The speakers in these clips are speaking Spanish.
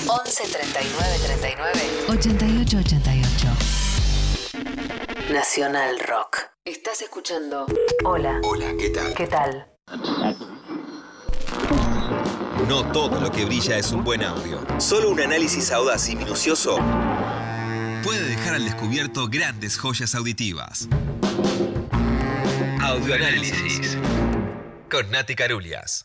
11 39 39 88 88. Nacional Rock. Estás escuchando. Hola. Hola, ¿qué tal? ¿Qué tal? No todo lo que brilla es un buen audio. Solo un análisis audaz y minucioso puede dejar al descubierto grandes joyas auditivas. Audioanálisis con Nati Carulias.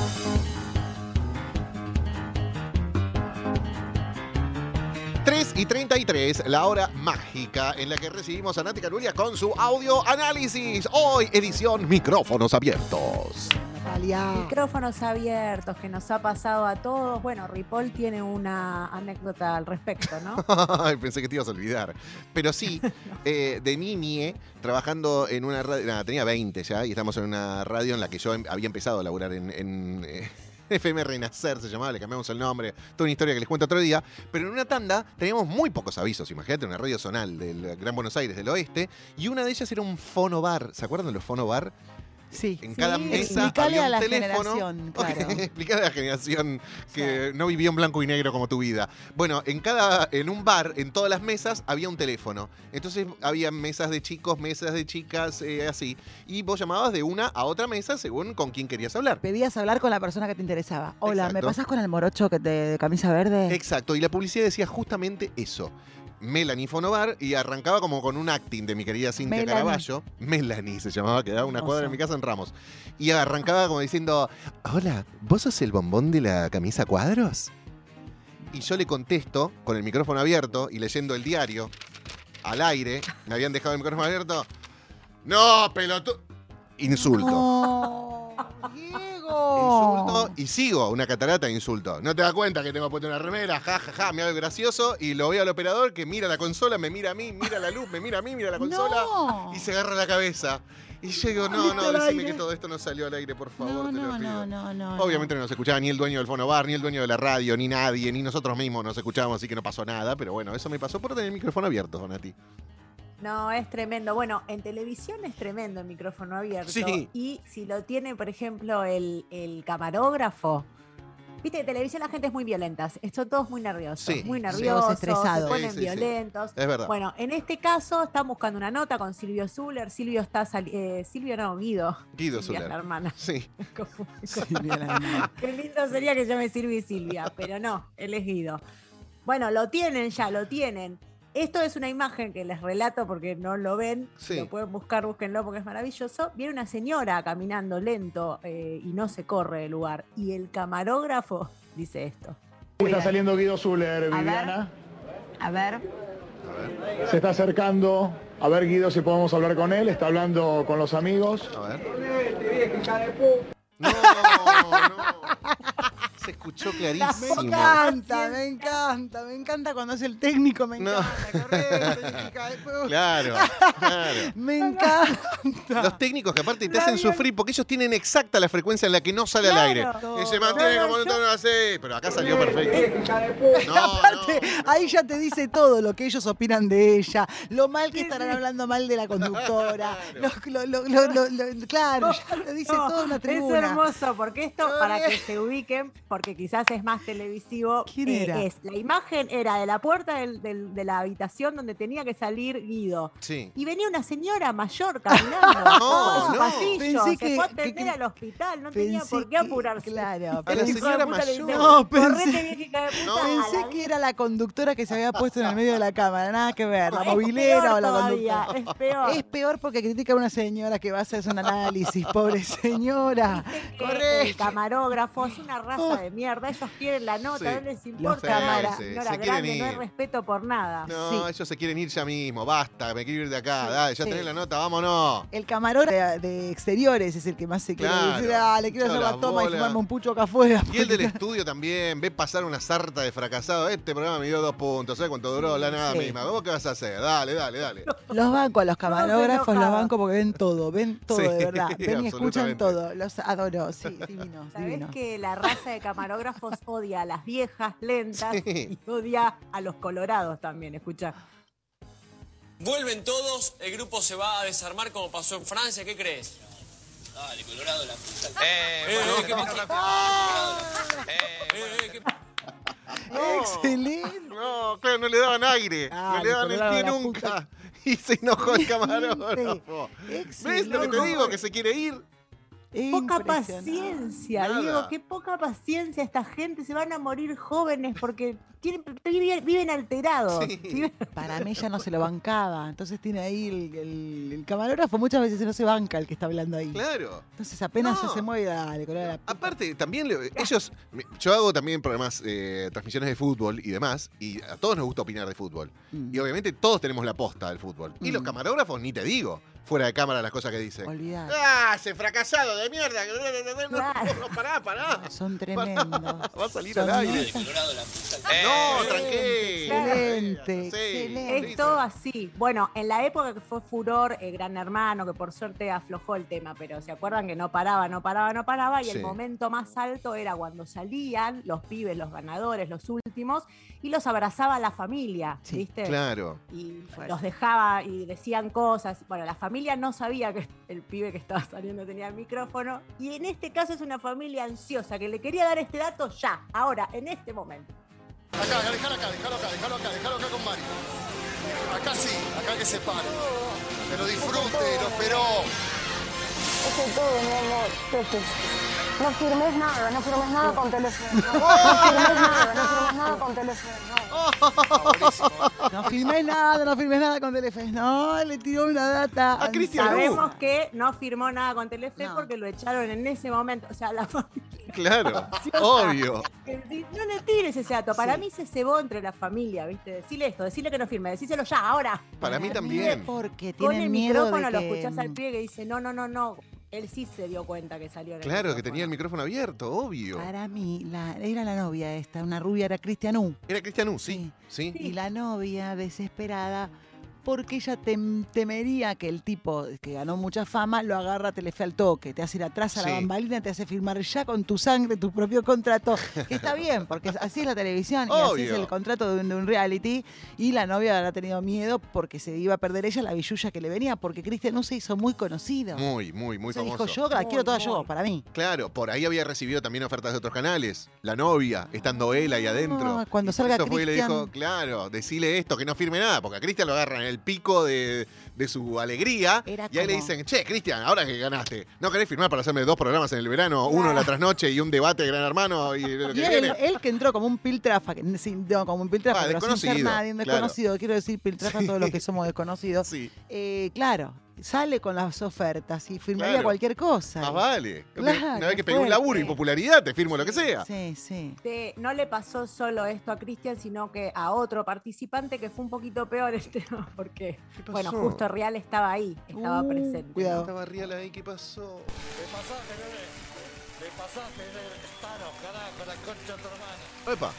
Y 33, la hora mágica en la que recibimos a Nati Carulias con su audioanálisis. Hoy, edición Micrófonos Abiertos. Natalia. Micrófonos abiertos, que nos ha pasado a todos. Bueno, Ripoll tiene una anécdota al respecto, ¿no? Pensé que te ibas a olvidar. Pero sí, de niñe, trabajando en una radio, nada, tenía 20 ya, y estamos en una radio en la que yo había empezado a laburar en FM Renacer se llamaba, le cambiamos el nombre, toda una historia que les cuento otro día, pero en una tanda teníamos muy pocos avisos, imagínate, una radio zonal del Gran Buenos Aires del Oeste, y una de ellas era un fonobar, ¿se acuerdan de los fonobar? Sí. En cada mesa Explicale había a un la teléfono. generación, claro. Explicale a la generación que no vivió en blanco y negro como tu vida. Bueno, en un bar, en todas las mesas, había un teléfono. Entonces había mesas de chicos, mesas de chicas, así. Y vos llamabas de una a otra mesa según con quién querías hablar. Pedías hablar con la persona que te interesaba. Hola, Exacto. ¿me pasás con el morocho de camisa verde? Exacto, y la publicidad decía justamente eso. Melanie Fonobar, y arrancaba como con un acting de mi querida Cintia Melanie. Caraballo. Melanie se llamaba, quedaba una cuadra en mi casa en Ramos. Y arrancaba como diciendo, hola, ¿vos sos el bombón de la camisa cuadros? Y yo le contesto con el micrófono abierto y leyendo el diario al aire. Me habían dejado el micrófono abierto. ¡No, pelotudo! Insulto. ¡Oh, Diego! Insulto y sigo una catarata de insulto. ¿No te das cuenta que tengo puesto una remera? Ja, ja, ja, me hago gracioso y lo veo al operador que mira la consola, me mira a mí, mira la luz, me mira a mí, mira la consola No. y se agarra la cabeza. Y yo digo, no, decime que todo esto no salió al aire, por favor, te lo pido. No. Obviamente no nos escuchaba ni el dueño del fonobar, ni el dueño de la radio, ni nadie, ni nosotros mismos nos escuchábamos, así que no pasó nada. Pero bueno, eso me pasó por tener el micrófono abierto, Donati. No, es tremendo. Bueno, en televisión es tremendo el micrófono abierto. Sí. Y si lo tiene, por ejemplo, el camarógrafo. Viste, en televisión la gente es muy violenta. Son todos muy nerviosos. Sí, muy sí. nerviosos, Estresados. se ponen Sí. violentos. Es verdad. Bueno, en este caso están buscando una nota con Silvio Zuller. Silvio está Guido. Guido Silvia, Zuller. la hermana. Sí. Qué lindo sería que llame Silvia y Silvia, pero no, él es Guido. Bueno, lo tienen. Esto es una imagen que les relato porque no lo ven. Sí. Lo pueden buscar, búsquenlo porque es maravilloso. Viene una señora caminando lento y no se corre del lugar. Y el camarógrafo dice esto. Está saliendo Guido Zuller, Viviana. A ver. Se está acercando. A ver, Guido, si podemos hablar con él. Está hablando con los amigos. A ver. No. Se escuchó clarísimo. Me encanta cuando es el técnico, me encanta. Correcto, Claro. me encanta. Los técnicos que aparte te hacen sufrir porque ellos tienen exacta la frecuencia en la que no sale al aire. Y se mantiene como un tono así. Pero acá salió perfecto. Aparte, ahí ya te dice todo lo que ellos opinan de ella, lo mal que estarán hablando mal de la conductora. Claro, ya te dice todo una tribuna. Es hermoso porque esto, para que se ubiquen, porque quizás es más televisivo. ¿Quién era? La imagen era de la puerta de la habitación donde tenía que salir Guido. Sí. Y venía una señora mayor caminando por su pasillo. Pensé Se que- fue a atender al hospital, no tenía Pensé por qué que- apurarse. claro, A la El hijo de señora puta le dice, mayor. No, "Correte, pensé- vieja hija de puta". No. A la Pensé que era la conductora que se había puesto en el medio de la cámara, nada que ver, la Es movilera peor o la todavía, conductora. es peor. Es peor porque critica a una señora que va a hacer un análisis, pobre señora. El Correcto. camarógrafo es una raza de mierda. Ellos quieren la nota, Sí. no les importa Los nada. cámaras, Señora se quieren grande, no hay ir. respeto por nada. No, Sí. ellos se quieren ir ya mismo. Basta, me quiero ir de acá. Sí, Dale, ya sí. tenés la nota, vámonos. El camarógrafo de exteriores es el que más se quiere Claro. decir, dale, quiero hacer Toda la la toma y bola. fumarme un pucho acá afuera. Y el del estudio también, ve pasar una sarta de fracasados. Este programa me dio 2 puntos, ¿sabes cuánto duró? La nada sí. misma. ¿Vos qué vas a hacer? Dale. Los bancos, a los camarógrafos, los enojados. bancos porque ven todo Sí, de verdad. Ven y escuchan absolutamente. todo. Los adoro, sí, divino. ¿Sabés que la raza de camarógrafos odia a las viejas lentas Sí. y odia a los colorados también? Escucha. Vuelven todos, el grupo se va a desarmar como pasó en Francia, ¿qué crees? Dale, Colorado, la puta. ¿qué pasa? Me Excelente. No, claro, no le daban aire. Ah, no le daban el coloraba pie la nunca. Y se enojó el camarógrafo. ¿Ves lo que te digo? Que se quiere ir. Poca Impresionante. paciencia, Nada. Diego, qué poca paciencia esta gente, se van a morir jóvenes porque viven alterados. Sí. Para mí ya no se lo bancaba. Entonces tiene ahí el camarógrafo. Muchas veces no se banca el que está hablando ahí. Claro. Entonces apenas No. ya se mueve, dale, color a la puta. Aparte, también ellos. Yo hago también programas, transmisiones de fútbol y demás. Y a todos nos gusta opinar de fútbol. Mm. Y obviamente todos tenemos la posta del fútbol. Y los camarógrafos, ni te digo. Fuera de cámara las cosas que dicen. Olvidar. ¡Ah, ese fracasado de mierda! Claro. No, pará. Son tremendos. Va a salir Son al aire. Dale, Colorado, la puta. No, tranquilo. Excelente, Sí, excelente. Es todo así. Bueno, en la época que fue furor Gran Hermano, que por suerte aflojó el tema, pero ¿se acuerdan que no paraba? Y Sí. el momento más alto era cuando salían los pibes, los ganadores, los últimos, y los abrazaba la familia, Sí, ¿viste? Claro. Y Fuerte. los dejaba y decían cosas. Bueno, la familia no sabía que el pibe que estaba saliendo tenía el micrófono. Y en este caso es una familia ansiosa que le quería dar este dato ya, ahora, en este momento. Acá, déjalo acá con Mario. Acá sí, acá que se pare. Que lo disfrute, lo esperó. Eso es todo, mi amor. Pepe. No firmes nada con teléfono. No firmes nada con teléfono. No filmé nada con Telefe. No, le tiró una data. A Cristian Sabemos que no firmó nada con Telefe No. porque lo echaron en ese momento. O sea, la familia. Claro. Obvio. No le tires ese dato. Para mí se cebó entre la familia, ¿viste? Decile esto, decile que no firme, decíselo ya, ahora. Para mí también. Porque Con tienen el miedo micrófono de lo que... escuchás al pibe que dice, no. Él sí se dio cuenta que salió en el Claro, que micrófono. tenía el micrófono abierto, obvio. Para mí, era la novia esta, una rubia, era Cristian U. Era Cristian U, sí. Sí. Y la novia, desesperada, porque ella temería que el tipo que ganó mucha fama lo agarra a Telefe al toque, te hace ir atrás a la Sí. bambalina, te hace firmar ya con tu sangre tu propio contrato, que está bien, porque así es la televisión y así es Obvio. el contrato de un reality, y la novia habrá tenido miedo porque se iba a perder ella la billulla que le venía, porque Cristian U se hizo muy conocido. Muy Se famoso. dijo, yo la quiero toda Muy. yo, para mí. Claro, por ahí había recibido también ofertas de otros canales. La novia, estando él ahí adentro. Ah, cuando Y por salga eso fue y le Cristian. dijo, claro, decile esto, que no firme nada, porque a Cristian lo agarran en el pico de su alegría. Era Y ahí le como- dicen, che, Cristian, ahora que ganaste, ¿no querés firmar para hacerme 2 programas en el verano? Uno en la trasnoche y un debate de Gran Hermano y lo que Y él, viene. él que entró como un piltrafa, no, como un piltrafa, Ah, pero sin ser desconocido, nadie, un claro. desconocido, quiero decir piltrafa a todos los que somos desconocidos. Sí, Claro, sale con las ofertas y firmaría Claro. cualquier cosa. más vale. Claro, Una vez que pegué fuerte. un laburo y popularidad, te firmo lo que sea. Sí, sí. No le pasó solo esto a Cristian, sino que a otro participante que fue un poquito peor el tema, porque, ¿Qué pasó? bueno, justo Real estaba ahí, estaba presente. cuidado. Estaba Rial ahí, ¿qué pasó? Le pasaste, Tano, carajo, la concha de tu hermana. Epa.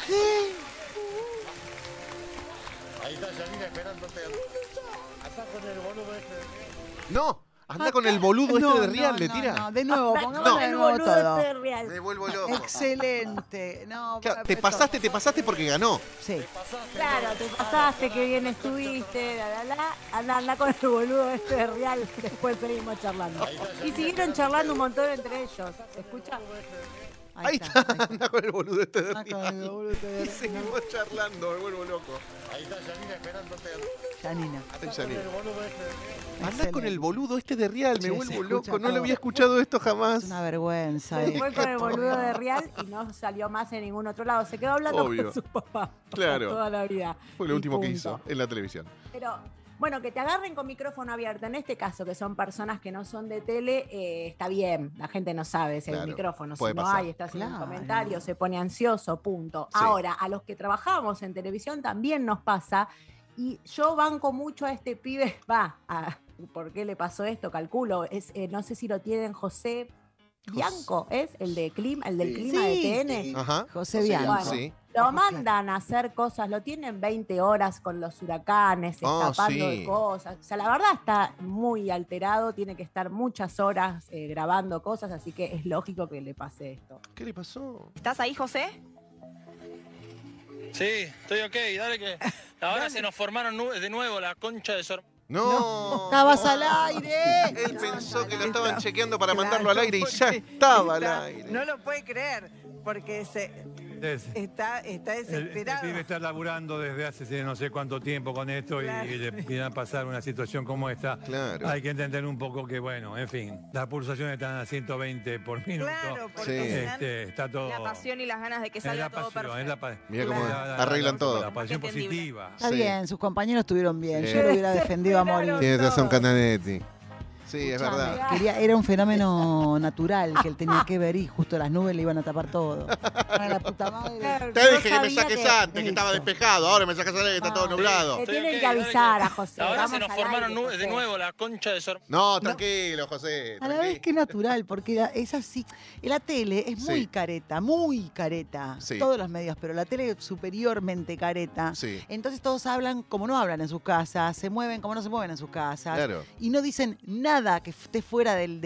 Ahí está Janina esperándote. Acá con el boludo este. No, anda con el boludo No, este de Rial, no, le no, tira. no, de nuevo, pongámoslo No. de El nuevo boludo todo. este de Real. Me vuelvo loco. Excelente. No, Claro, pero- te pasaste porque ganó. Sí. Claro, te pasaste, qué bien estuviste, anda con el boludo este de Real, después seguimos charlando. Y siguieron charlando un montón entre ellos, ¿se escucha? Ahí está, anda con el boludo este de Anda con el Rial. boludo este de Y Rial. seguimos charlando, me vuelvo loco. Ahí está Janina esperándote. Janina. Ay, Janine. El boludo este. Anda con el boludo este de Rial, me Sí, se vuelvo escucha loco. No todo. lo había escuchado esto Es jamás. una vergüenza. Se fue con el boludo de Real y no salió más en ningún otro lado. Se quedó hablando Obvio. con su papá Claro. toda la vida. Fue lo Y último que punto. hizo en la televisión. Pero, bueno, que te agarren con micrófono abierto, en este caso, que son personas que no son de tele, está bien. La gente no sabe si hay Claro, un micrófono. Si puede no pasar. hay, está haciendo un Claro. comentario, se pone ansioso, punto. Sí. Ahora, a los que trabajamos en televisión también nos pasa. Y yo banco mucho a este pibe, ¿por qué le pasó esto? Calculo, no sé si lo tienen José Bianco, ¿es? El del clima de TN. Ajá. José Bianco. Sí. Lo mandan a hacer cosas, lo tienen 20 horas con los huracanes, Oh, escapando sí. de cosas. O sea, la verdad está muy alterado, tiene que estar muchas horas grabando cosas, así que es lógico que le pase esto. ¿Qué le pasó? ¿Estás ahí, José? Sí, estoy ok, dale que. Ahora se nos formaron de nuevo la concha de su hermano. No. Estabas al aire. Él pensó que lo estaban chequeando para Claro, mandarlo al aire y ya porque estaba al aire. No lo puede creer, porque Está El desesperado. pibe está laburando desde hace no sé cuánto tiempo con esto Claro. y le piden pasar una situación como esta. Claro. Hay que entender un poco que, bueno, en fin, las pulsaciones están a 120 por minuto. Claro, porque Está todo... La pasión y las ganas de que salga todo perfecto. Mirá cómo arreglan todo. La pasión positiva. Está bien, sus compañeros estuvieron bien. Sí. Yo lo hubiera defendido a morir. Tienes razón, Cananetti. Sí, es verdad. Era un fenómeno natural que él tenía que ver y justo las nubes le iban a tapar todo. Ay, la puta madre. Te dije que me saques antes, que estaba despejado. Ahora me sacas antes, que está todo nublado. Te tienen que avisar a José. Ahora Vamos se nos al formaron aire, de José. nuevo la concha de su No, tranquilo, José. A la vez que natural, porque es así. La tele es muy Sí. careta, muy careta. Sí. Todos los medios, pero la tele es superiormente careta. Sí. Entonces todos hablan como no hablan en sus casas, se mueven como no se mueven en sus casas. Claro. Y no dicen nada que esté fuera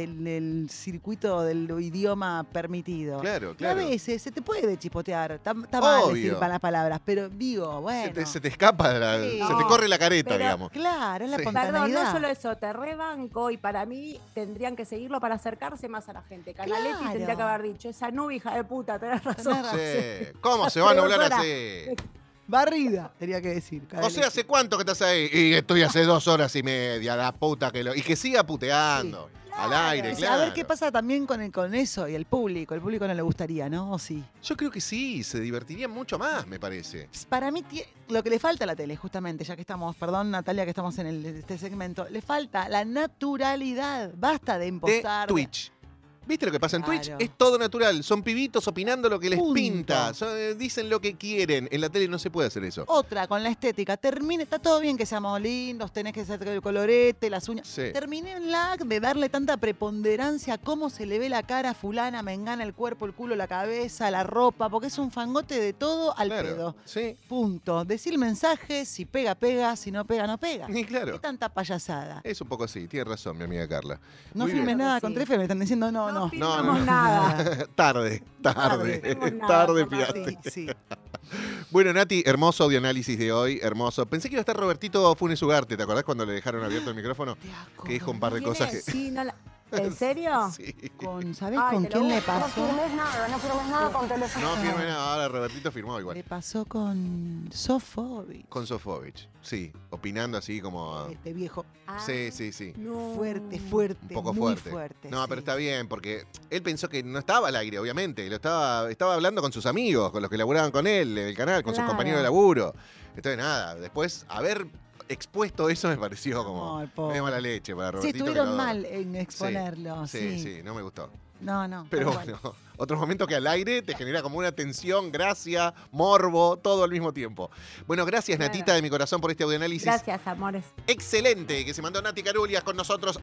del circuito del idioma permitido. Claro, Y claro. a veces se te puede chipotear. Está mal Obvio. decir malas palabras, pero digo, bueno. Se te escapa, Sí. se te corre la careta, Pero- digamos. Claro, es la Sí. espontaneidad. Perdón, no solo eso, te rebanco y para mí tendrían que seguirlo para acercarse más a la gente. Canaletti Claro. tendría que haber dicho, esa nube, hija de puta, tenés razón. Tenés razón. Sí. ¿Cómo se va a nublar Doctora. así? Barrida, tenía que decir. José, ¿hace cuánto que estás ahí? Y estoy hace 2 horas y media, la puta que lo... Y que siga puteando. Al aire, Sí, claro. A ver qué pasa también con eso y el público. El público no le gustaría, ¿no? ¿O sí? Yo creo que sí, se divertiría mucho más, me parece. Para mí, lo que le falta a la tele, justamente, ya que estamos, perdón Natalia, que estamos en este segmento, le falta la naturalidad. Basta de De impostar. Twitch. ¿Viste lo que pasa en Twitch? Claro. Es todo natural. Son pibitos opinando lo que les Punto. pinta. Dicen lo que quieren. En la tele no se puede hacer eso. Otra, con la estética. Está todo bien que seamos lindos, tenés que ser el colorete, las uñas. Sí. Terminenla de darle tanta preponderancia a cómo se le ve la cara a fulana, mengana, el cuerpo, el culo, la cabeza, la ropa, porque es un fangote de todo al Claro, pedo. sí. Punto. Decir mensaje, si pega, pega, si no pega, no pega. Y claro. ¿Qué tanta payasada? Es un poco así. Tiene razón, mi amiga Carla. No Muy filmes bien. nada Sí. con Trefe, me están diciendo no. No No, filmamos nada. tarde. hacemos nada, Tarde, papá. pirate. Sí, sí. Bueno, Nati, hermoso audioanálisis de hoy, hermoso. Pensé que iba a estar Robertito Funes Ugarte, ¿te acordás cuando le dejaron abierto el micrófono? Que dijo un par de ¿Quién cosas es? que... Sí, no la- ¿En serio? Sí. ¿Sabés Ay, con te lo quién le busco. No pasó? firmes nada, no firmes nada con teléfono. No firme nada, ahora Robertito firmó igual. Le pasó con Sofovich. Con Sofovich, sí, opinando así como... Este viejo. Ah, Sí, sí, sí. no. Fuerte. Un poco muy fuerte. No, sí. pero está bien, porque él pensó que no estaba al aire, obviamente. Estaba hablando con sus amigos, con los que laburaban con él, en el canal, con sus Claro. compañeros de laburo. Entonces, nada, después haber expuesto eso me pareció como Ay, pobre. medio mala leche para Sí, Robertito. que estuvieron lo adoro. mal en exponerlo. Sí, sí, no me gustó. No, no. Pero bueno. bueno, otro momento que al aire te genera como una tensión, gracia, morbo, todo al mismo tiempo. Bueno, gracias Claro. Natita de mi corazón por este audioanálisis Gracias, amores. excelente que se mandó Nati Carulias con nosotros